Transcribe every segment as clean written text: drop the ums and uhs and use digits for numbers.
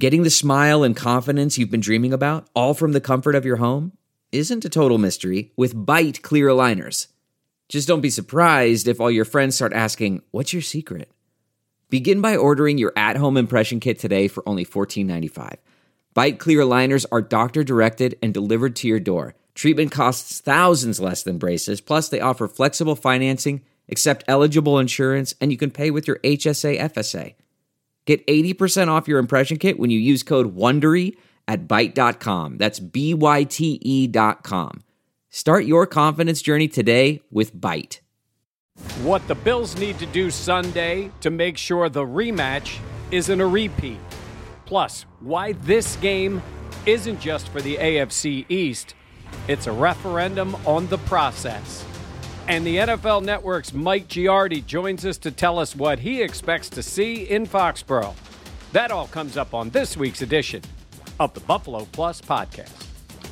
Getting the smile and confidence you've been dreaming about, all from the comfort of your home, isn't a total mystery with Byte clear aligners. Just don't be surprised if all your friends start asking, "What's your secret?" Begin by ordering your at-home impression kit today for only $14.95. Byte clear aligners are doctor-directed and delivered to your door. Treatment costs thousands less than braces, plus they offer flexible financing, accept eligible insurance, and you can pay with your HSA FSA. Get 80% off your impression kit when you use code WONDERY at Byte.com. That's BYTE.com. Start your confidence journey today with Byte. What the Bills need to do Sunday to make sure the rematch isn't a repeat. Plus, why this game isn't just for the AFC East, it's a referendum on the process. And the NFL Network's Mike Giardi joins us to tell us what he expects to see in Foxborough. That all comes up on this week's edition of the Buffalo Plus Podcast.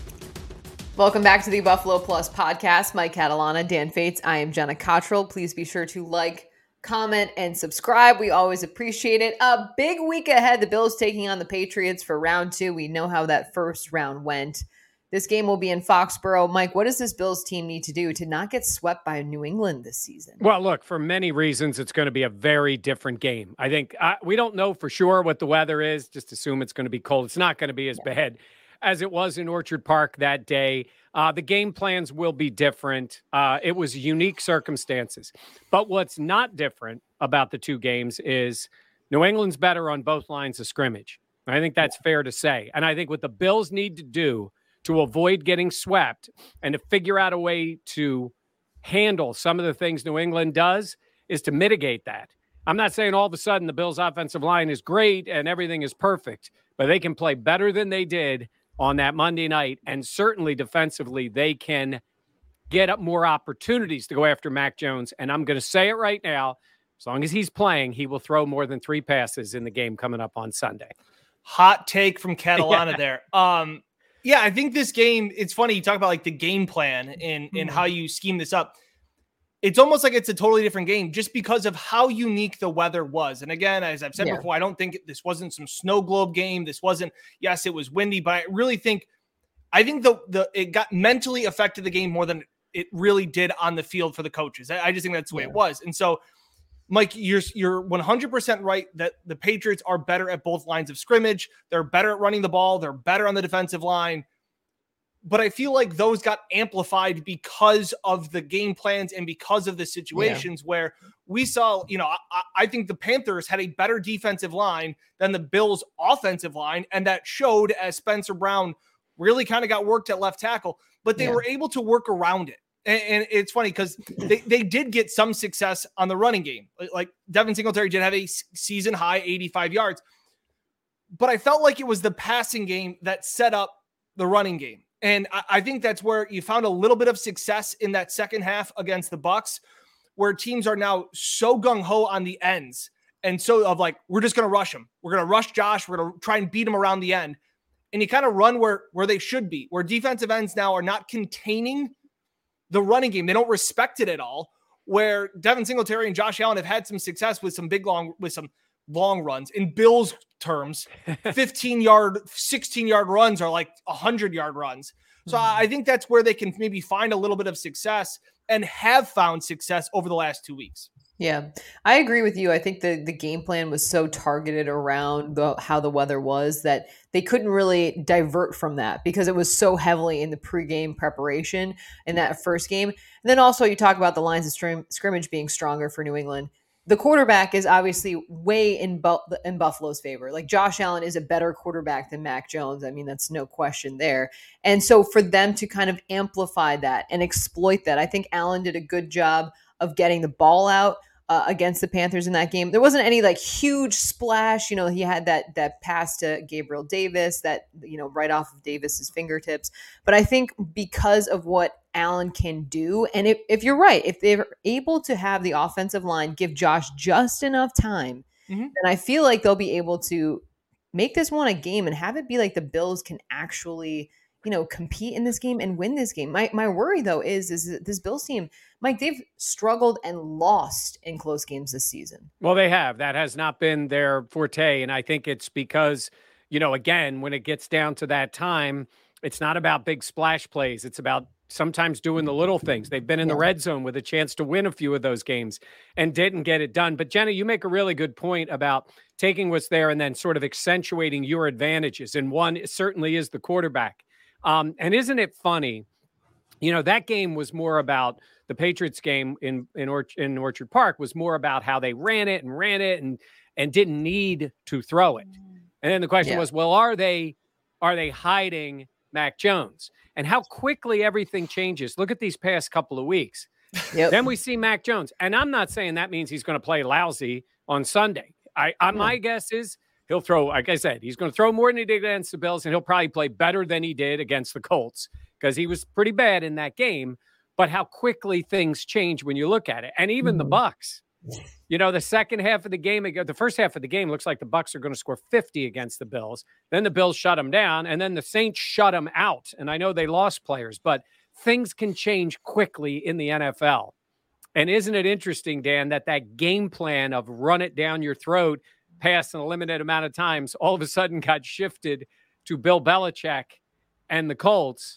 Welcome back to the Buffalo Plus Podcast. Mike Catalana, Dan Fates. I am Jenna Cottrell. Please be sure to like, comment, and subscribe. We always appreciate it. A big week ahead. The Bills taking on the Patriots for round 2. We know how that first round went. This game will be in Foxborough. Mike, what does this Bills team need to do to not get swept by New England this season? Well, look, for many reasons, it's going to be a very different game. I think we don't know for sure what the weather is. Just assume it's going to be cold. It's not going to be as bad as it was in Orchard Park that day. The game plans will be different. It was unique circumstances. But what's not different about the two games is New England's better on both lines of scrimmage. I think that's fair to say. And I think what the Bills need to do to avoid getting swept and to figure out a way to handle some of the things New England does is to mitigate that. I'm not saying all of a sudden the Bills' offensive line is great and everything is perfect, but they can play better than they did on that Monday night. And certainly defensively, they can get up more opportunities to go after Mac Jones. And I'm going to say it right now, as long as he's playing, he will throw more than 3 passes in the game coming up on Sunday. Hot take from Catalana there. Yeah, I think this game, it's funny. You talk about like the game plan and how you scheme this up. It's almost like it's a totally different game just because of how unique the weather was. And again, as I've said before, I don't think this wasn't some snow globe game. This wasn't, yes, it was windy, but I really think, it got mentally affected the game more than it really did on the field for the coaches. I just think that's the way it was. And so, Mike, you're 100% right that the Patriots are better at both lines of scrimmage. They're better at running the ball. They're better on the defensive line. But I feel like those got amplified because of the game plans and because of the situations where we saw, I think the Panthers had a better defensive line than the Bills' offensive line. And that showed as Spencer Brown really kind of got worked at left tackle, but they were able to work around it. And it's funny because they did get some success on the running game. Like Devin Singletary did have a season high 85 yards, but I felt like it was the passing game that set up the running game. And I think that's where you found a little bit of success in that second half against the Bucs, where teams are now so gung-ho on the ends. And so of like, we're just going to rush him. We're going to rush Josh. We're going to try and beat him around the end. And you kind of run where they should be, where defensive ends now are not containing the running game. They don't respect it at all, where Devin Singletary and Josh Allen have had some success with some long runs. In Bills terms, 15-yard, 16-yard runs are like 100-yard runs. So I think that's where they can maybe find a little bit of success and have found success over the last 2 weeks. Yeah, I agree with you. I think the game plan was so targeted around how the weather was that they couldn't really divert from that because it was so heavily in the pregame preparation in that first game. And then also you talk about the lines of scrimmage being stronger for New England. The quarterback is obviously way in Buffalo's favor. Like Josh Allen is a better quarterback than Mac Jones. I mean, that's no question there. And so for them to kind of amplify that and exploit that, I think Allen did a good job of getting the ball out against the Panthers in that game. There wasn't any like huge splash. He had that pass to Gabriel Davis that, right off of Davis's fingertips. But I think because of what Allen can do, and if you're right, if they're able to have the offensive line give Josh just enough time, then I feel like they'll be able to make this one a game and have it be like the Bills can actually, compete in this game and win this game. My worry though is that this Bills team, Mike, they've struggled and lost in close games this season. Well, they have. That has not been their forte. And I think it's because, again, when it gets down to that time, it's not about big splash plays. It's about sometimes doing the little things. They've been in the red zone with a chance to win a few of those games and didn't get it done. But Jenna, you make a really good point about taking what's there and then sort of accentuating your advantages. And one certainly is the quarterback. And isn't it funny? That game was more about the Patriots game in Orchard Park was more about how they ran it and didn't need to throw it. And then the question was, well, are they hiding Mac Jones? And how quickly everything changes. Look at these past couple of weeks. Yep. Then we see Mac Jones. And I'm not saying that means he's going to play lousy on Sunday. My guess is he'll throw, like I said, he's going to throw more than he did against the Bills, and he'll probably play better than he did against the Colts because he was pretty bad in that game. But how quickly things change when you look at it. And even the Bucs. The second half of the game, the first half of the game looks like the Bucs are going to score 50 against the Bills. Then the Bills shut them down, and then the Saints shut them out. And I know they lost players, but things can change quickly in the NFL. And isn't it interesting, Dan, that game plan of run it down your throat past a limited amount of times all of a sudden got shifted to Bill Belichick and the Colts.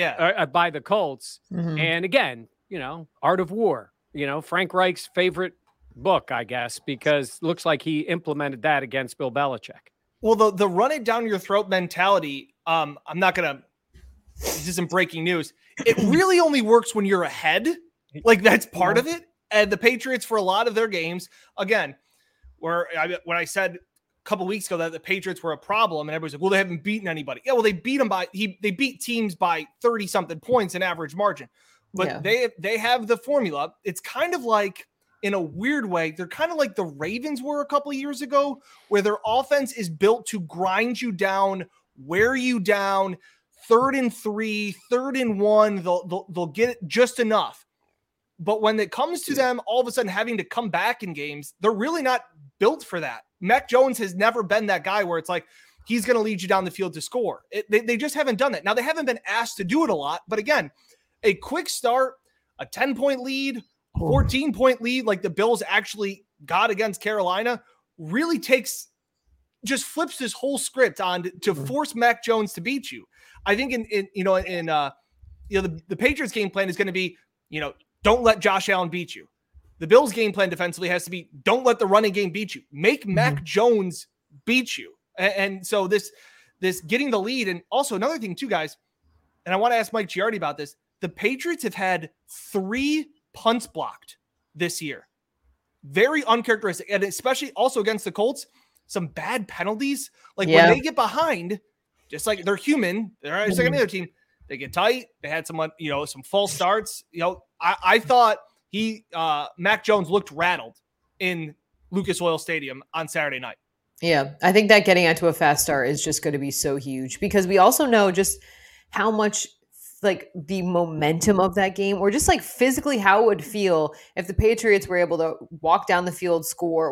By the Colts. Mm-hmm. And again, Art of War, Frank Reich's favorite book, I guess, because it looks like he implemented that against Bill Belichick. Well, the run it down your throat mentality, I'm not going to, this isn't breaking news. It really only works when you're ahead. Like that's part of it. And the Patriots, for a lot of their games, again, when I said a couple weeks ago that the Patriots were a problem and everybody's like, well, they haven't beaten anybody. Yeah, well, they beat them they beat teams by 30 something points in average margin, but they have the formula. It's kind of like, in a weird way, they're kind of like the Ravens were a couple of years ago, where their offense is built to grind you down, wear you down, 3rd and 3, 3rd and 1, they'll get it just enough. But when it comes to them all of a sudden having to come back in games, they're really not built for that. Mac Jones has never been that guy where it's like, he's going to lead you down the field to score. They just haven't done that. Now, they haven't been asked to do it a lot, but again, a quick start, a 10-point lead, 14-point lead like the Bills actually got against Carolina really just flips this whole script on to force Mac Jones to beat you. I think the Patriots game plan is going to be, don't let Josh Allen beat you. The Bills game plan defensively has to be, don't let the running game beat you. Make Mac Jones beat you. And so this getting the lead. And also another thing too, guys, and I want to ask Mike Giardi about this. The Patriots have had 3 punts blocked this year. Very uncharacteristic. And especially also against the Colts, some bad penalties. Like when they get behind, just like they're human, they're just like any other team, they get tight. They had some false starts. I thought Mac Jones looked rattled in Lucas Oil Stadium on Saturday night. Yeah, I think that getting onto a fast start is just going to be so huge because we also know just how much like the momentum of that game, or just like physically how it would feel if the Patriots were able to walk down the field, score.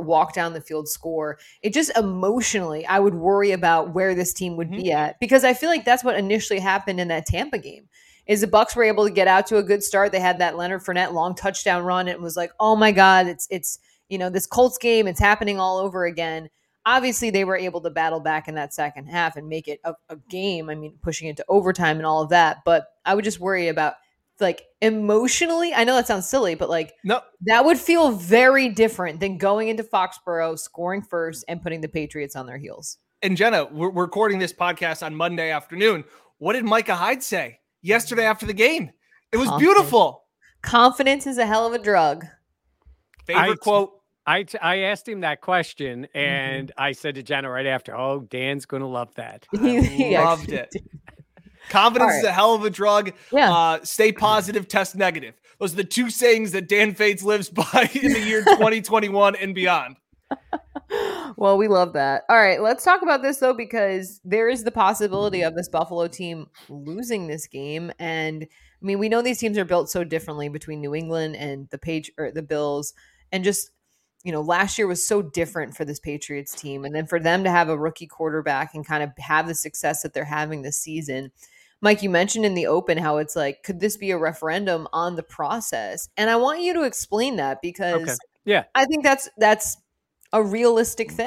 It just emotionally, I would worry about where this team would be at, because I feel like that's what initially happened in that Tampa game. Is the Bucs were able to get out to a good start. They had that Leonard Fournette long touchdown run. It was like, oh my God, it's this Colts game. It's happening all over again. Obviously, they were able to battle back in that second half and make it a game. I mean, pushing into overtime and all of that. But I would just worry about, like, emotionally. I know that sounds silly, but that would feel very different than going into Foxborough, scoring first, and putting the Patriots on their heels. And Jenna, we're recording this podcast on Monday afternoon. What did Micah Hyde say yesterday after the game? It was beautiful. Confidence is a hell of a drug. Favorite quote. I asked him that question, and I said to Jenna right after, "Oh, Dan's going to love that." I loved it. Confidence is a hell of a drug. Yeah. Stay positive, test negative. Those are the 2 sayings that Dan Fades lives by in the year 2021 and beyond. Well, we love that. All right, let's talk about this, though, because there is the possibility of this Buffalo team losing this game. And, I mean, we know these teams are built so differently between New England and the Bills. And just, last year was so different for this Patriots team. And then for them to have a rookie quarterback and kind of have the success that they're having this season. Mike, you mentioned in the open how it's like, could this be a referendum on the process? And I want you to explain that because I think that's a realistic thing.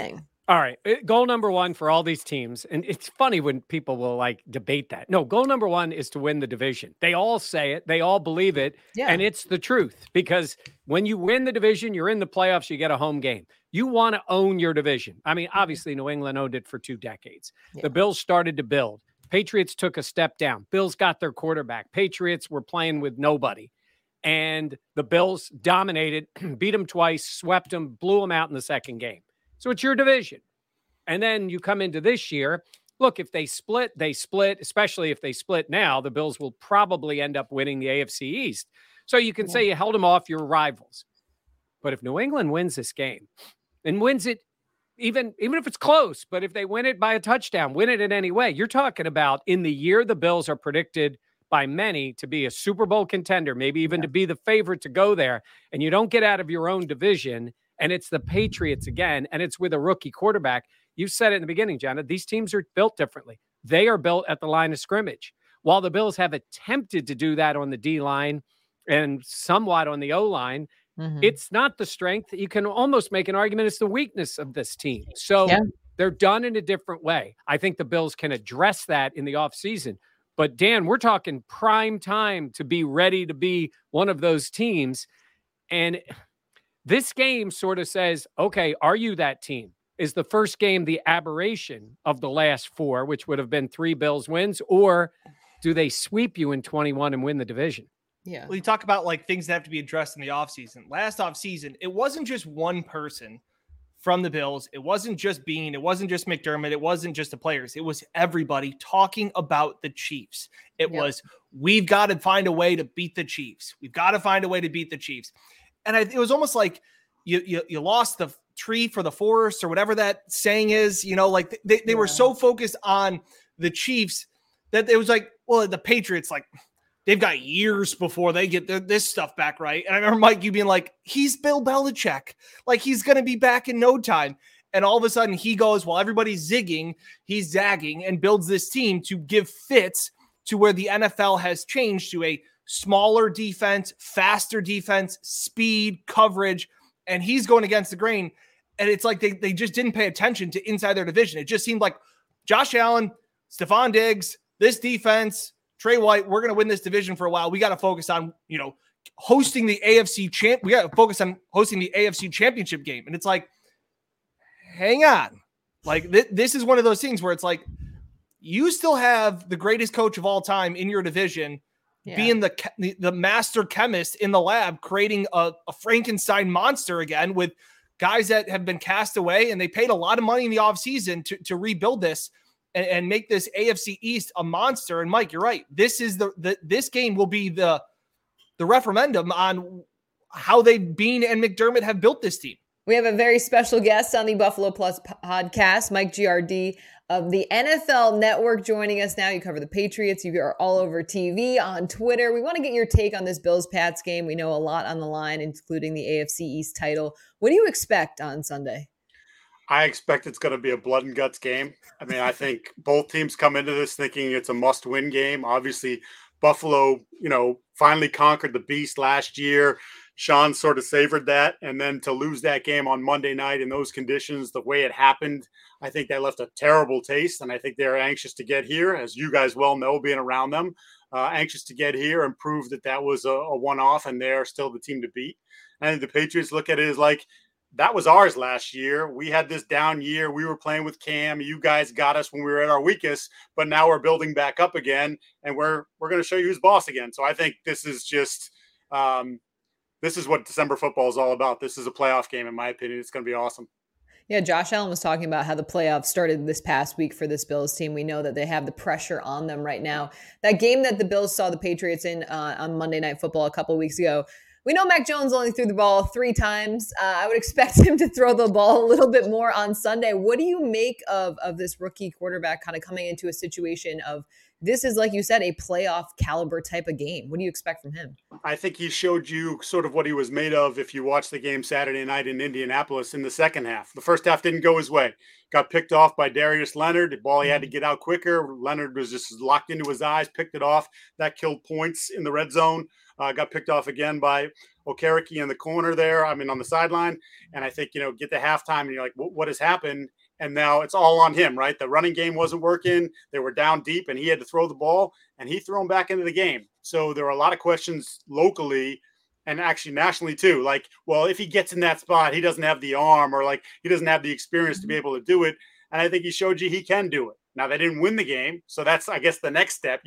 All right. Goal number one for all these teams. And it's funny when people will like debate that. No, goal number one is to win the division. They all say it. They all believe it. Yeah. And it's the truth because when you win the division, you're in the playoffs, you get a home game. You want to own your division. I mean, obviously New England owned it for 2 decades. Yeah. The Bills started to build. Patriots took a step down. Bills got their quarterback. Patriots were playing with nobody. And the Bills dominated, beat them twice, swept them, blew them out in the second game. So it's your division. And then you come into this year. Look, if they split, especially if they split now, the Bills will probably end up winning the AFC East. So you can say you held them off your rivals. But if New England wins this game and wins it, even if it's close, but if they win it by a touchdown, win it in any way, you're talking about in the year the Bills are predicted by many to be a Super Bowl contender, maybe even to be the favorite to go there, and you don't get out of your own division, and it's the Patriots again, and it's with a rookie quarterback. You said it in the beginning, Jenna, these teams are built differently. They are built at the line of scrimmage. While the Bills have attempted to do that on the D-line and somewhat on the O-line, it's not the strength. You can almost make an argument it's the weakness of this team. So they're done in a different way. I think the Bills can address that in the offseason. But, Dan, we're talking prime time to be ready to be one of those teams. And this game sort of says, okay, are you that team? Is the first game the aberration of the last 4, which would have been 3 Bills wins, or do they sweep you in 21 and win the division? Yeah. Well, you talk about like things that have to be addressed in the offseason. Last offseason, it wasn't just one person from the Bills. It wasn't just Bean. It wasn't just McDermott. It wasn't just the players. It was everybody talking about the Chiefs. It was, we've got to find a way to beat the Chiefs. We've got to find a way to beat the Chiefs. And it was almost like you lost the tree for the forest or whatever that saying is, you know, like they were so focused on the Chiefs that it was like, well, the Patriots, like, they've got years before they get this stuff back right. And I remember, Mike, you being like, he's Bill Belichick. Like, he's going to be back in no time. And all of a sudden he goes, while everybody's zigging, he's zagging and builds this team to give fits to where the NFL has changed to a smaller defense, faster defense, speed, coverage. And he's going against the grain. And it's like they just didn't pay attention to inside their division. It just seemed like Josh Allen, Stephon Diggs, this defense, Trey White, we're going to win this division for a while. We got to focus on, you know, hosting the AFC champ. We got to focus on hosting the AFC championship game. And it's like, hang on. Like this is one of those things where it's like, you still have the greatest coach of all time in your division, being the master chemist in the lab, creating a Frankenstein monster again with guys that have been cast away. And they paid a lot of money in the offseason to rebuild this. And make this AFC East a monster. And Mike, you're right. This is this game will be the referendum on how Bean and McDermott have built this team. We have a very special guest on the Buffalo Plus podcast, Mike Giardi of the NFL Network, joining us now. You cover the Patriots. You are all over TV, on Twitter. We want to get your take on this Bills-Pats game. We know a lot on the line, including the AFC East title. What do you expect on Sunday? I expect it's going to be a blood and guts game. I mean, I think both teams come into this thinking it's a must-win game. Obviously, Buffalo, you know, finally conquered the beast last year. Sean sort of savored that. And then to lose that game on Monday night in those conditions, the way it happened, I think that left a terrible taste. And I think they're anxious to get here, as you guys well know, being around them, anxious to get here and prove that was a one-off and they're still the team to beat. And the Patriots look at it as like, that was ours last year. We had this down year. We were playing with Cam. You guys got us when we were at our weakest, but now we're building back up again, and we're going to show you who's boss again. So I think this is just this is what December football is all about. This is a playoff game, in my opinion. It's going to be awesome. Yeah, Josh Allen was talking about how the playoffs started this past week for this Bills team. We know that they have the pressure on them right now. That game that the Bills saw the Patriots in on Monday Night Football a couple weeks ago, we know Mac Jones only threw the ball 3 times. I would expect him to throw the ball a little bit more on Sunday. What do you make of this rookie quarterback kind of coming into a situation of this is, like you said, a playoff caliber type of game? What do you expect from him? I think he showed you sort of what he was made of if you watch the game Saturday night in Indianapolis in the second half. The first half didn't go his way. Got picked off by Darius Leonard. The ball, he had to get out quicker. Leonard was just locked into his eyes, picked it off. That killed points in the red zone. Got picked off again by Okereke in the corner there. I mean, on the sideline. And I think, get to halftime and you're like, what has happened? And now it's all on him, right? The running game wasn't working. They were down deep and he had to throw the ball and he threw them back into the game. So there were a lot of questions locally and actually nationally too. Like, well, if he gets in that spot, he doesn't have the arm or like he doesn't have the experience to be able to do it. And I think he showed you he can do it. Now they didn't win the game. So that's, I guess, the next step.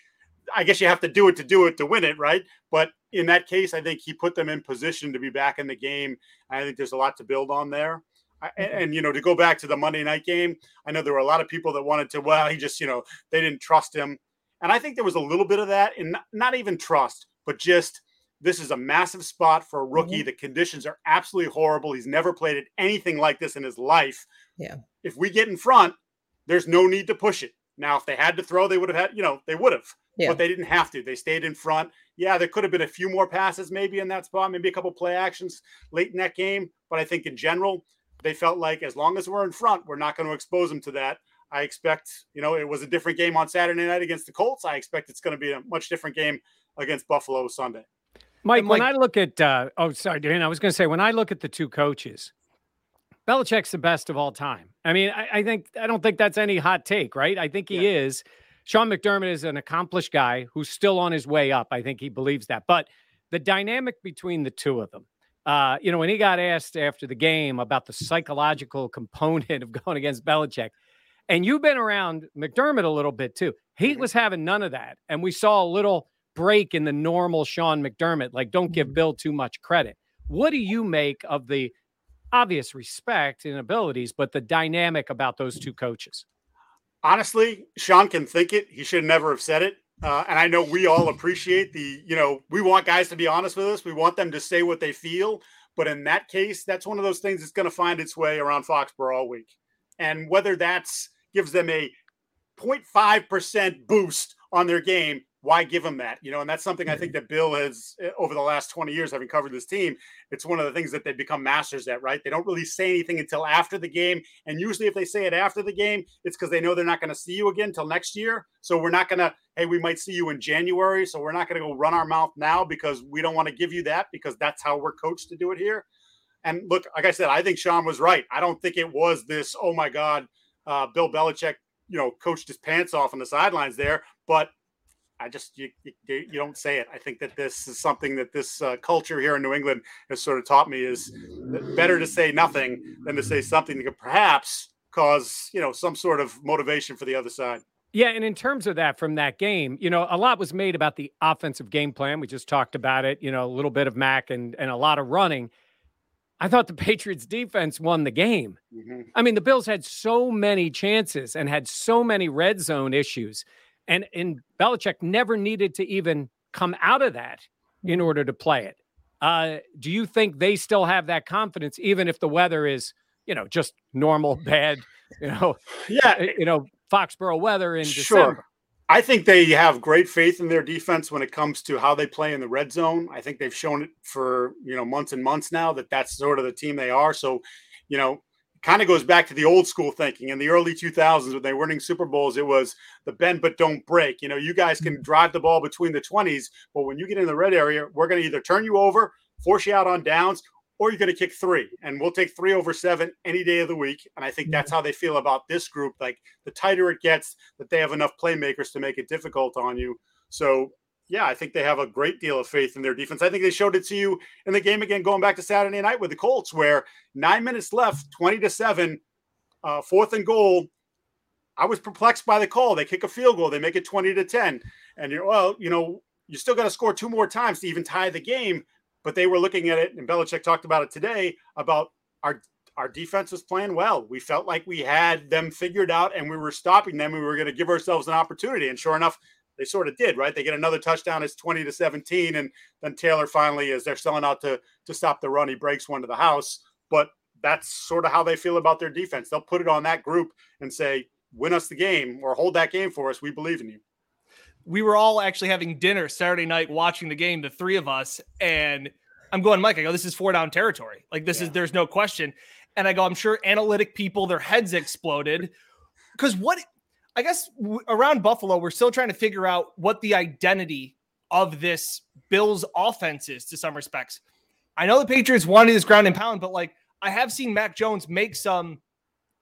I guess you have to do it to win it, right? But in that case, I think he put them in position to be back in the game. I think there's a lot to build on there. And, to go back to the Monday night game, I know there were a lot of people that wanted to, well, he just, they didn't trust him. And I think there was a little bit of that, and not even trust, but just this is a massive spot for a rookie. The conditions are absolutely horrible. He's never played anything like this in his life. Yeah. If we get in front, there's no need to push it. Now, if they had to throw, they would have had, they would have. Yeah. But they didn't have to. They stayed in front. Yeah, there could have been a few more passes maybe in that spot, maybe a couple play actions late in that game. But I think in general, they felt like as long as we're in front, we're not going to expose them to that. I expect, it was a different game on Saturday night against the Colts. I expect it's going to be a much different game against Buffalo Sunday. Mike, when I look at, Dan, I was going to say, when I look at the two coaches, Belichick's the best of all time. I mean, I don't think that's any hot take, right? I think he is. Sean McDermott is an accomplished guy who's still on his way up. I think he believes that. But the dynamic between the two of them, when he got asked after the game about the psychological component of going against Belichick, and you've been around McDermott a little bit too, he was having none of that. And we saw a little break in the normal Sean McDermott, like don't give Bill too much credit. What do you make of the obvious respect and abilities, but the dynamic about those two coaches? Honestly, Sean can think it. He should never have said it. And I know we all appreciate we want guys to be honest with us. We want them to say what they feel. But in that case, that's one of those things that's going to find its way around Foxborough all week. And whether that's gives them a 0.5% boost on their game, why give them that? And that's something I think that Bill has, over the last 20 years, having covered this team, it's one of the things that they've become masters at, right? They don't really say anything until after the game. And usually if they say it after the game, it's because they know they're not going to see you again until next year. So we're not going to, hey, we might see you in January. So we're not going to go run our mouth now because we don't want to give you that because that's how we're coached to do it here. And look, like I said, I think Sean was right. I don't think it was this, oh my God, Bill Belichick, coached his pants off on the sidelines there. But I just, you don't say it. I think that this is something that this culture here in New England has sort of taught me is better to say nothing than to say something that could perhaps cause, some sort of motivation for the other side. Yeah. And in terms of that, from that game, a lot was made about the offensive game plan. We just talked about it, a little bit of Mac and a lot of running. I thought the Patriots defense won the game. Mm-hmm. I mean, the Bills had so many chances and had so many red zone issues. And Belichick never needed to even come out of that in order to play it. Do you think they still have that confidence, even if the weather is, just normal, bad, Foxborough weather in December? I think they have great faith in their defense when it comes to how they play in the red zone. I think they've shown it for, months and months now that that's sort of the team they are. So, kind of goes back to the old school thinking in the early 2000s when they were winning Super Bowls. It was the bend but don't break. You guys can drive the ball between the 20s, but when you get in the red area, we're going to either turn you over, force you out on downs, or you're going to kick 3. And we'll take 3 over 7 any day of the week. And I think that's how they feel about this group. Like the tighter it gets, that they have enough playmakers to make it difficult on you. So yeah, I think they have a great deal of faith in their defense. I think they showed it to you in the game again, going back to Saturday night with the Colts, where 9 minutes left, 20-7, 4th and goal. I was perplexed by the call. They kick a field goal. They make it 20-10. And you still got to score 2 more times to even tie the game. But they were looking at it, and Belichick talked about it today, about our defense was playing well. We felt like we had them figured out, and we were stopping them. We were going to give ourselves an opportunity. And sure enough, they sort of did, right? They get another touchdown. It's 20-17. And then Taylor finally, as they're selling out to stop the run, he breaks one to the house. But that's sort of how they feel about their defense. They'll put it on that group and say, win us the game or hold that game for us. We believe in you. We were all actually having dinner Saturday night watching the game, the 3 of us. And I'm going, Mike, I go, this is 4-down territory. Like this is, there's no question. And I go, I'm sure analytic people, their heads exploded. Because I guess around Buffalo, we're still trying to figure out what the identity of this Bills offense is to some respects. I know the Patriots wanted this ground and pound, but I have seen Mac Jones make some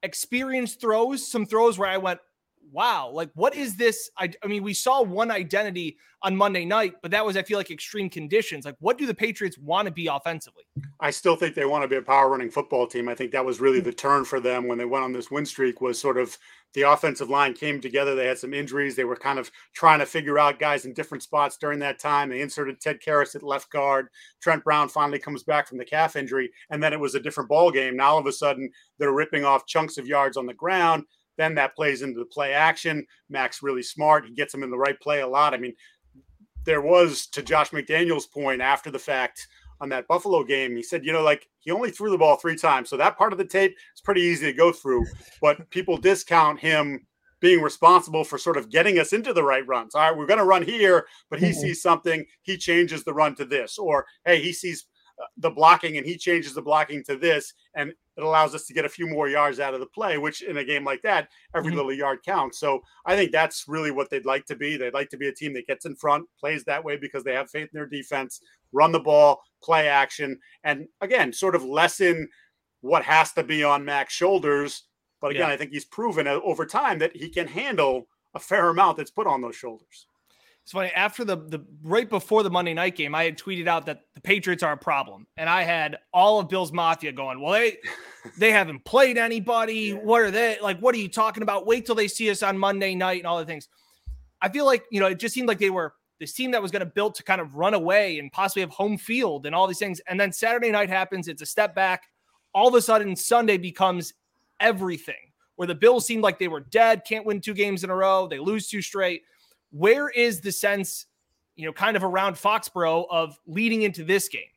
experienced throws, some throws where I went, wow, like what is this? I mean, we saw one identity on Monday night, but that was, I feel like, extreme conditions. Like, what do the Patriots want to be offensively? I still think they want to be a power running football team. I think that was really the turn for them when they went on this win streak, was sort of the offensive line came together. They had some injuries. They were kind of trying to figure out guys in different spots during that time. They inserted Ted Karras at left guard. Trent Brown finally comes back from the calf injury, and then it was a different ball game. Now all of a sudden they're ripping off chunks of yards on the ground. Then that plays into the play action. Mac's really smart. He gets them in the right play a lot. I mean, there was, to Josh McDaniels' point after the fact on that Buffalo game, he said, like he only threw the ball 3 times. So that part of the tape is pretty easy to go through, but people discount him being responsible for sort of getting us into the right runs. All right, we're going to run here, but he sees something, he changes the run to this, or, hey, he sees the blocking and he changes the blocking to this, and it allows us to get a few more yards out of the play, which in a game like that, every little yard counts. So I think that's really what they'd like to be. They'd like to be a team that gets in front, plays that way because they have faith in their defense, run the ball, play action, and again, sort of lessen what has to be on Mac's shoulders. But again, I think he's proven over time that he can handle a fair amount that's put on those shoulders. It's funny, after the right before the Monday night game, I had tweeted out that the Patriots are a problem. And I had all of Bills Mafia going, well, they haven't played anybody. What are they like? What are you talking about? Wait till they see us on Monday night and all the things. I feel like, it just seemed like they were this team that was going to build to kind of run away and possibly have home field and all these things. And then Saturday night happens. It's a step back. All of a sudden, Sunday becomes everything, where the Bills seemed like they were dead, can't win 2 games in a row. They lose 2 straight. Where is the sense, kind of around Foxborough of leading into this game?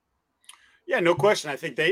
Yeah, no question. I think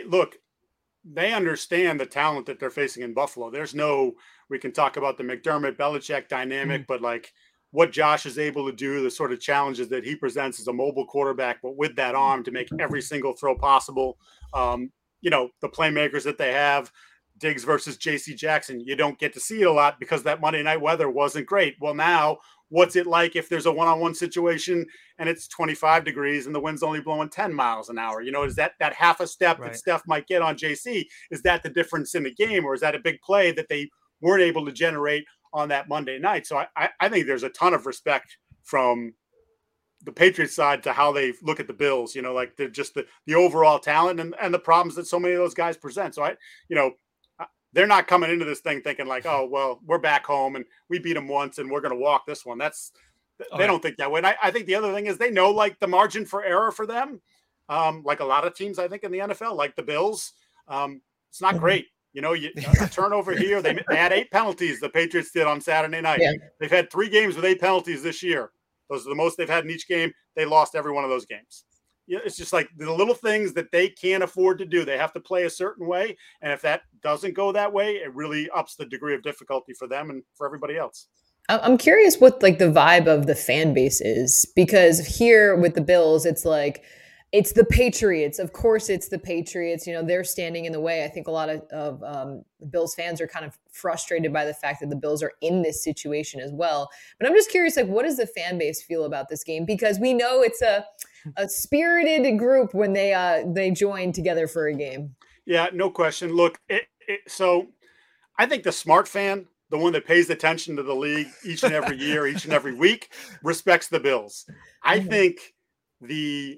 they understand the talent that they're facing in Buffalo. We can talk about the McDermott Belichick dynamic, but like what Josh is able to do, the sort of challenges that he presents as a mobile quarterback, but with that arm to make every single throw possible. The playmakers that they have, Diggs versus JC Jackson, you don't get to see it a lot because that Monday night weather wasn't great. Well, now what's it like if there's a one-on-one situation and it's 25 degrees and the wind's only blowing 10 miles an hour? Is that half a step that Steph might get on JC? Is that the difference in the game, or is that a big play that they weren't able to generate on that Monday night? So I think there's a ton of respect from the Patriots side to how they look at the Bills, like they're just the overall talent and the problems that so many of those guys present. So they're not coming into this thing thinking like, oh, well, we're back home and we beat them once and we're going to walk this one. They don't think that way. And I think the other thing is they know like the margin for error for them, like a lot of teams, I think in the NFL, like the Bills, it's not great. A turnover here. They had 8 penalties. The Patriots did on Saturday night. Yeah. They've had 3 games with 8 penalties this year. Those are the most they've had in each game. They lost every one of those games. It's just like the little things that they can't afford to do. They have to play a certain way. And if that doesn't go that way, it really ups the degree of difficulty for them and for everybody else. I'm curious what like the vibe of the fan base is, because here with the Bills, it's like, it's the Patriots. Of course, it's the Patriots. They're standing in the way. I think a lot of Bills fans are kind of frustrated by the fact that the Bills are in this situation as well. But I'm just curious, like, what does the fan base feel about this game? Because we know it's a spirited group when they join together for a game. Yeah, no question. Look, so I think the smart fan, the one that pays attention to the league each and every year, each and every week, respects the Bills. I think the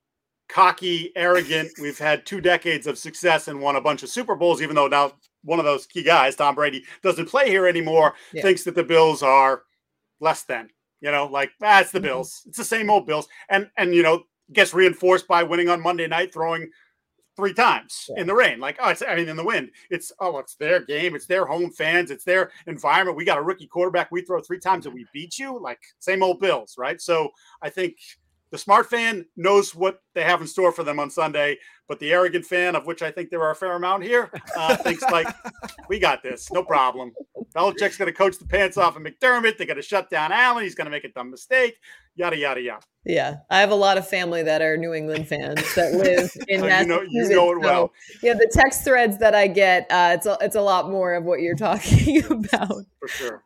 cocky, arrogant, we've had 2 decades of success and won a bunch of Super Bowls, even though now one of those key guys, Tom Brady, doesn't play here anymore, thinks that the Bills are less than, it's the Bills. It's the same old Bills. And gets reinforced by winning on Monday night, throwing 3 times in the rain. Like, in the wind. It's their game. It's their home fans. It's their environment. We got a rookie quarterback. We throw 3 times and we beat you. Like, same old Bills, right? So I think the smart fan knows what they have in store for them on Sunday, but the arrogant fan, of which I think there are a fair amount here, thinks like, we got this, no problem. Belichick's going to coach the pants off of McDermott. They're going to shut down Allen. He's going to make a dumb mistake, yada, yada, yada. Yeah, I have a lot of family that are New England fans that live in Massachusetts. You know it well. So, the text threads that I get, it's a lot more of what you're talking about. For sure.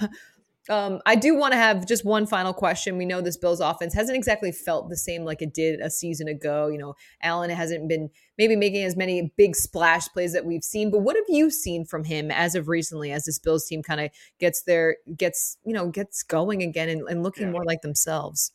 I do want to have just one final question. We know this Bills offense hasn't exactly felt the same like it did a season ago. Allen hasn't been maybe making as many big splash plays that we've seen. But what have you seen from him as of recently, as this Bills team kind of gets going again and looking more like themselves?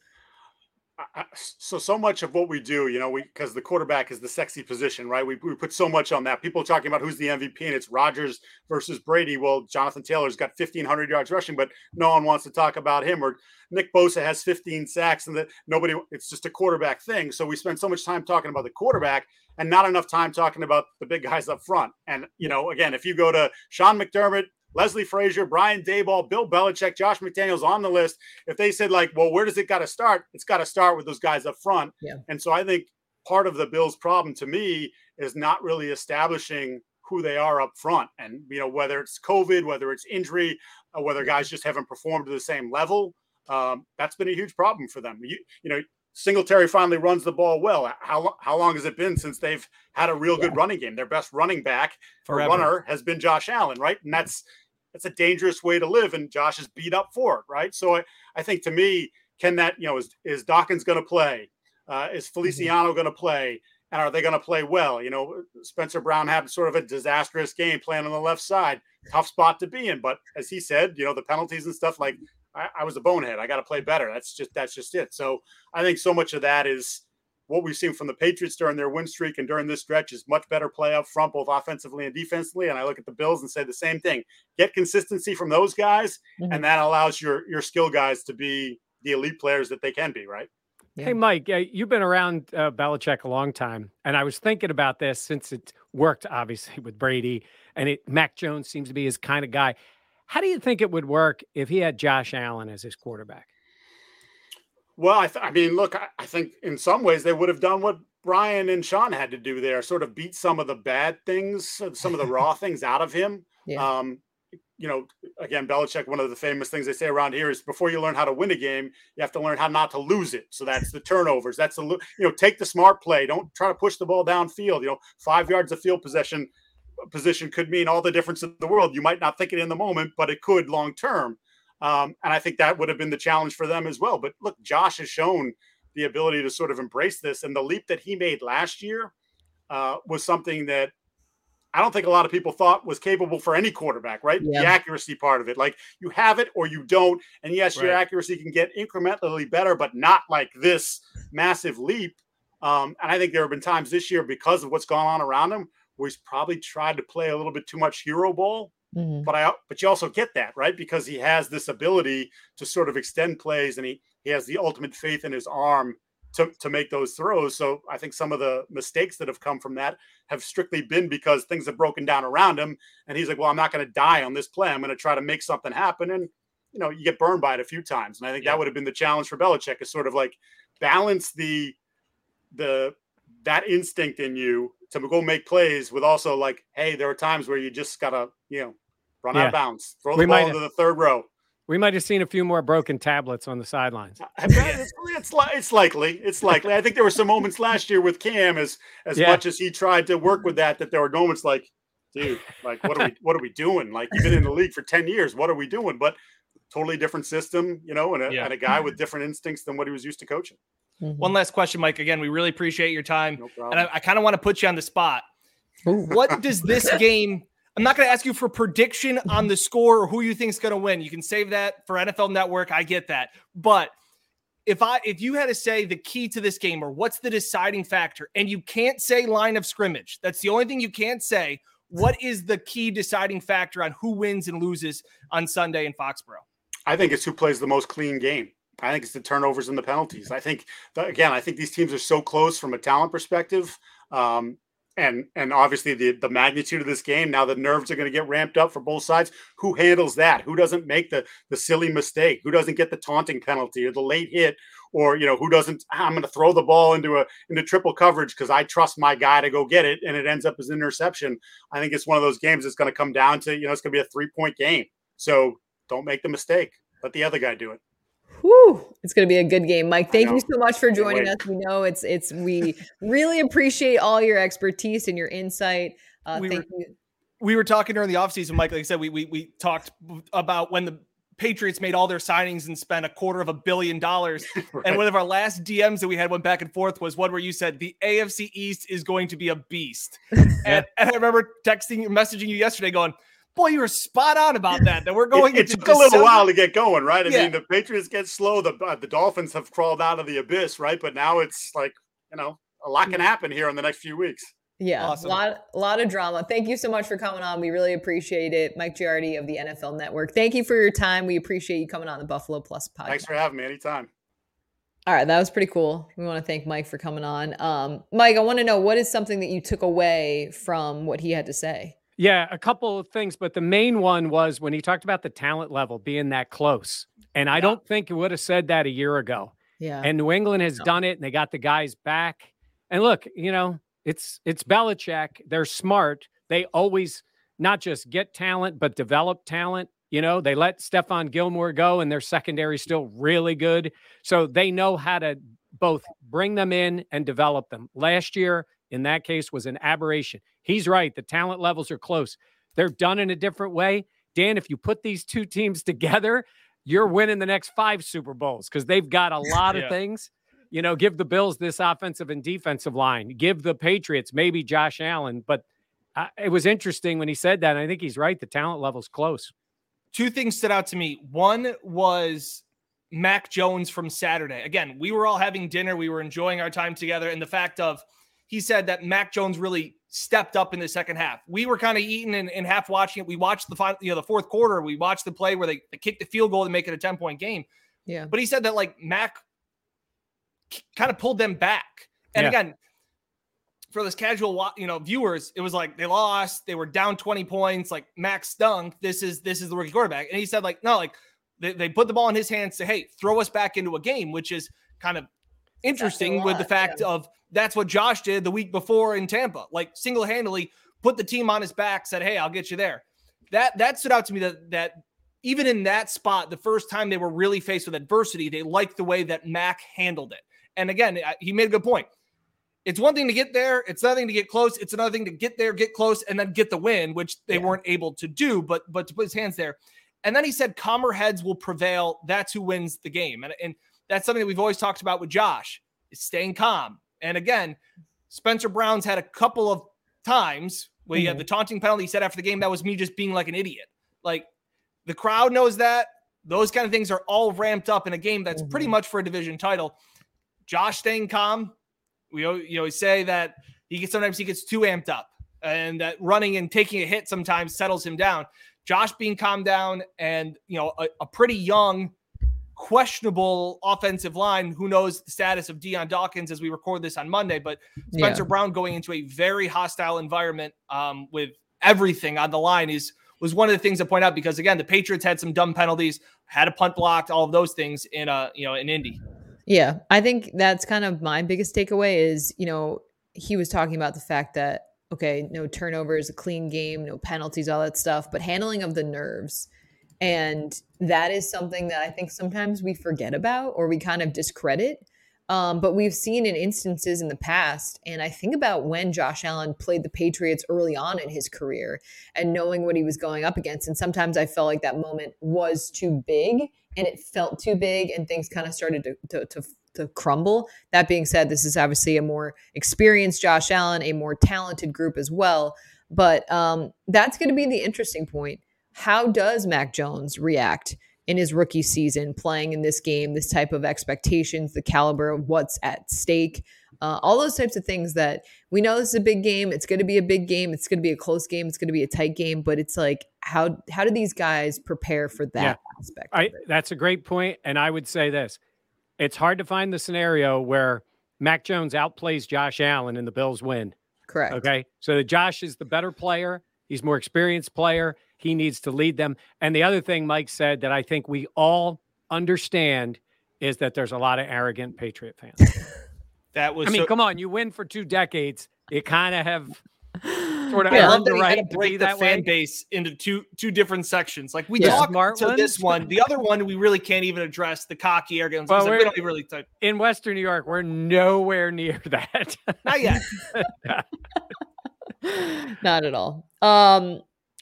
So much of what we do, because the quarterback is the sexy position, right? We put so much on that. People are talking about who's the MVP, and it's Rodgers versus Brady. Well, Jonathan Taylor's got 1,500 yards rushing, but no one wants to talk about him. Or Nick Bosa has 15 sacks, and it's just a quarterback thing. So we spend so much time talking about the quarterback and not enough time talking about the big guys up front. And, again, if you go to Sean McDermott, Leslie Frazier, Brian Daboll, Bill Belichick, Josh McDaniels on the list. If they said well, where does it got to start? It's got to start with those guys up front. Yeah. And so I think part of the Bills' problem to me is not really establishing who they are up front. And, whether it's COVID, whether it's injury, whether guys just haven't performed to the same level, that's been a huge problem for them. Singletary finally runs the ball well. How long has it been since they've had a real good running game? Their best running back for runner has been Josh Allen, right? And that's a dangerous way to live, and Josh is beat up for it, right? So I think, to me, can that, is Dawkins going to play? Is Feliciano going to play? And are they going to play well? Spencer Brown had sort of a disastrous game playing on the left side. Tough spot to be in. But as he said, the penalties and stuff, I was a bonehead. I got to play better. That's just it. So I think so much of that is what we've seen from the Patriots during their win streak and during this stretch is much better play up front, both offensively and defensively. And I look at the Bills and say the same thing. Get consistency from those guys, and that allows your skill guys to be the elite players that they can be, right? Yeah. Hey, Mike, you've been around Belichick a long time, and I was thinking about this since it worked, obviously, with Brady, and Mac Jones seems to be his kind of guy. How do you think it would work if he had Josh Allen as his quarterback? Well, I think in some ways they would have done what Brian and Sean had to do there, sort of beat some of the bad things, some of the raw things out of him. Yeah. Again, Belichick, one of the famous things they say around here is before you learn how to win a game, you have to learn how not to lose it. So that's the turnovers. That's take the smart play. Don't try to push the ball downfield. 5 yards of field position could mean all the difference in the world. You might not think it in the moment, but it could long term. And I think that would have been the challenge for them as well. But look, Josh has shown the ability to sort of embrace this. And the leap that he made last year was something that I don't think a lot of people thought was capable for any quarterback, right? Yeah. The accuracy part of it. You have it or you don't. And yes, your accuracy can get incrementally better, but not like this massive leap. And I think there have been times this year because of what's gone on around him where he's probably tried to play a little bit too much hero ball. Mm-hmm. But you also get that, right? Because he has this ability to sort of extend plays, and he has the ultimate faith in his arm to make those throws. So I think some of the mistakes that have come from that have strictly been because things have broken down around him. And he's like, well, I'm not going to die on this play. I'm going to try to make something happen. And, you get burned by it a few times. And I think that would have been the challenge for Belichick, is sort of balance that instinct in you to go make plays with also hey, there are times where you just got to, run out of bounds, throw the ball into the third row. We might have seen a few more broken tablets on the sidelines. It's likely. It's likely. I think there were some moments last year with Cam, as much as he tried to work with that there were moments dude, what are we doing? You've been in the league for 10 years. What are we doing? But totally different system, and a guy with different instincts than what he was used to coaching. Mm-hmm. One last question, Mike. Again, we really appreciate your time. No problem. And I kind of want to put you on the spot. What does this game... I'm not going to ask you for prediction on the score or who you think is going to win. You can save that for NFL Network. I get that. But if you had to say the key to this game or what's the deciding factor, and you can't say line of scrimmage, that's the only thing you can't say. What is the key deciding factor on who wins and loses on Sunday in Foxborough? I think it's who plays the most clean game. I think it's the turnovers and the penalties. I think these teams are so close from a talent perspective. And obviously the magnitude of this game, now the nerves are going to get ramped up for both sides. Who handles that? Who doesn't make the silly mistake? Who doesn't get the taunting penalty or the late hit? Or, who doesn't, I'm going to throw the ball into triple coverage because I trust my guy to go get it, and it ends up as an interception. I think it's one of those games that's going to come down to, it's going to be a 3-point game. So don't make the mistake. Let the other guy do it. Whew, it's going to be a good game. Mike, thank you so much for joining us. We know we really appreciate all your expertise and your insight. Thank you. We were talking during the offseason, Mike. Like I said, we talked about when the Patriots made all their signings and spent $250 million. Right. And one of our last DMs that we had went back and forth was one where you said the AFC East is going to be a beast. and I remember messaging you yesterday going, boy, you were spot on about that we're going it took a little while to get going, right? I mean, the Patriots get slow. The Dolphins have crawled out of the abyss, right? But now it's like, a lot can happen here in the next few weeks. Yeah, awesome. a lot of drama. Thank you so much for coming on. We really appreciate it. Mike Giardi of the NFL Network. Thank you for your time. We appreciate you coming on the Buffalo Plus podcast. Thanks for having me anytime. All right, that was pretty cool. We want to thank Mike for coming on. Mike, I want to know, what is something that you took away from what he had to say? Yeah, a couple of things, but the main one was when he talked about the talent level being that close. And I don't think he would have said that a year ago. Yeah. And New England has done it, and they got the guys back. And look, it's Belichick. They're smart. They always not just get talent, but develop talent. They let Stephon Gilmore go, and their secondary is still really good. So they know how to both bring them in and develop them. Last year, in that case, was an aberration. He's right. The talent levels are close. They're done in a different way. Dan, if you put these two teams together, you're winning the next 5 Super Bowls because they've got a lot of things. Give the Bills this offensive and defensive line. Give the Patriots maybe Josh Allen. But it was interesting when he said that. And I think he's right. The talent level's close. 2 things stood out to me. One was Mac Jones from Saturday. Again, we were all having dinner. We were enjoying our time together. And the fact of, he said that Mac Jones really stepped up in the second half. We were kind of eating and half watching it. We watched the final, the fourth quarter. We watched the play where they kicked the field goal to make it a 10-point game. Yeah. But he said that Mac kind of pulled them back. And again, for this casual, viewers, it was like they lost. They were down 20 points. Mac stunk. This is the rookie quarterback. And he said they put the ball in his hands. Say, hey, throw us back into a game, which is kind of interesting with the fact of that's what Josh did the week before in Tampa. Single-handedly put the team on his back, said, hey, I'll get you there. That stood out to me that even in that spot, the first time they were really faced with adversity, they liked the way that Mac handled it. And again, he made a good point. It's one thing to get there. It's another thing to get close. It's another thing to get there, get close, and then get the win, which they weren't able to do, but to put his hands there. And then he said, calmer heads will prevail. That's who wins the game. And that's something that we've always talked about with Josh, is staying calm. And again, Spencer Brown's had a couple of times where he had the taunting penalty. He said after the game, that was me just being like an idiot. The crowd knows that. Those kind of things are all ramped up in a game that's pretty much for a division title. Josh staying calm. We always say that sometimes he gets too amped up, and that running and taking a hit sometimes settles him down. Josh being calmed down, and a pretty young, questionable offensive line. Who knows the status of Deion Dawkins as we record this on Monday, but Spencer Brown going into a very hostile environment with everything on the line was one of the things to point out, because again, the Patriots had some dumb penalties, had a punt blocked, all of those things in Indy. Yeah, I think that's kind of my biggest takeaway is, he was talking about the fact that, okay, no turnovers, a clean game, no penalties, all that stuff, but handling of the nerves. And that is something that I think sometimes we forget about or we kind of discredit. But we've seen in instances in the past, and I think about when Josh Allen played the Patriots early on in his career and knowing what he was going up against. And sometimes I felt like that moment was too big, and it felt too big, and things kind of started to crumble. That being said, this is obviously a more experienced Josh Allen, a more talented group as well. But that's going to be the interesting point. How does Mac Jones react in his rookie season, playing in this game, this type of expectations, the caliber of what's at stake, all those types of things that we know this is a big game. It's going to be a big game. It's going to be a close game. It's going to be a tight game. But it's like, how do these guys prepare for that aspect? That's a great point. And I would say this. It's hard to find the scenario where Mac Jones outplays Josh Allen and the Bills win. Correct. Okay. So Josh is the better player. He's more experienced player. He needs to lead them. And the other thing Mike said that I think we all understand is that there's a lot of arrogant Patriot fans. Come on, you win for 2 decades. You kind of have sort of earned the right to be that fan way. Base into two different sections. Like we talked to this one, the other one we really can't even address, the cocky arrogance. Well, we don't really in Western New York, we're nowhere near that. Not yet. Not at all.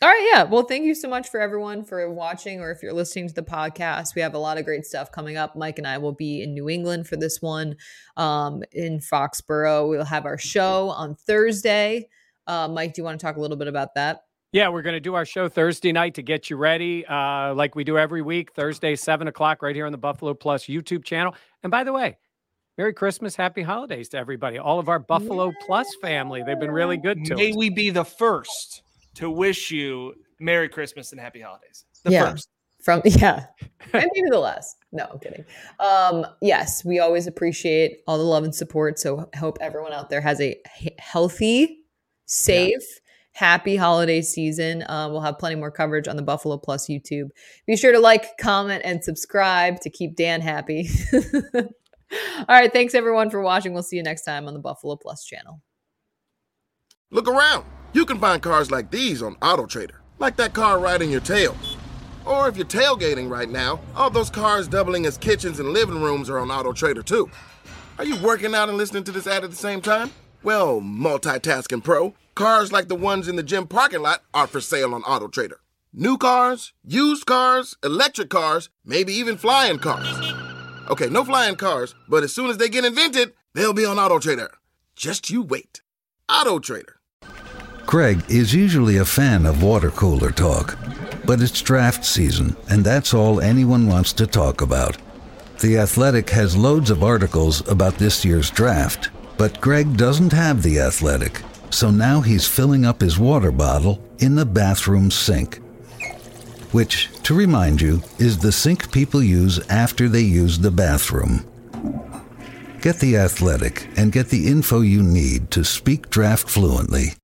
All right, yeah. Well, thank you so much for everyone for watching, or if you're listening to the podcast. We have a lot of great stuff coming up. Mike and I will be in New England for this one, in Foxborough. We'll have our show on Thursday. Mike, do you want to talk a little bit about that? Yeah, we're going to do our show Thursday night to get you ready, like we do every week, Thursday, 7 o'clock, right here on the Buffalo Plus YouTube channel. And by the way, Merry Christmas, Happy Holidays to everybody. All of our Buffalo Plus family. They've been really good to us. May we be the first to wish you Merry Christmas and Happy Holidays. The first. And maybe the last. No, I'm kidding. Yes, we always appreciate all the love and support. So I hope everyone out there has a healthy, safe, happy holiday season. We'll have plenty more coverage on the Buffalo Plus YouTube. Be sure to like, comment, and subscribe to keep Dan happy. All right. Thanks, everyone, for watching. We'll see you next time on the Buffalo Plus channel. Look around. You can find cars like these on AutoTrader, like that car right in your tail. Or if you're tailgating right now, all those cars doubling as kitchens and living rooms are on AutoTrader too. Are you working out and listening to this ad at the same time? Well, multitasking pro, cars like the ones in the gym parking lot are for sale on AutoTrader. New cars, used cars, electric cars, maybe even flying cars. Okay, no flying cars, but as soon as they get invented, they'll be on AutoTrader. Just you wait. AutoTrader. Greg is usually a fan of water cooler talk, but it's draft season, and that's all anyone wants to talk about. The Athletic has loads of articles about this year's draft, but Greg doesn't have The Athletic, so now he's filling up his water bottle in the bathroom sink, which, to remind you, is the sink people use after they use the bathroom. Get The Athletic and get the info you need to speak draft fluently